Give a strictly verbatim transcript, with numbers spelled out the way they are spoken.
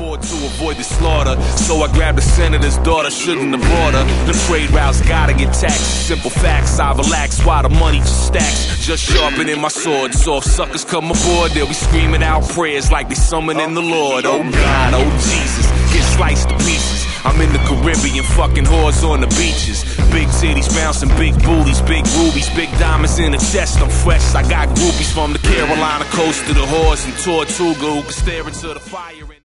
board to avoid the slaughter. So I grabbed the senator's daughter, shouldn't have brought her. The trade routes gotta get taxed. Simple facts, I relax while the money just stacks. Just sharpening my sword, so if suckers come aboard, they'll be screaming out prayers like they summoning the Lord. Oh God, oh Jesus, get sliced to pieces. I'm in the Caribbean, fucking whores on the beaches. Big titties bouncing, big booties, big rubies, big diamonds in the chest. I'm fresh, I got groupies from the Carolina coast to the whores in Tortuga who can stare into the fire.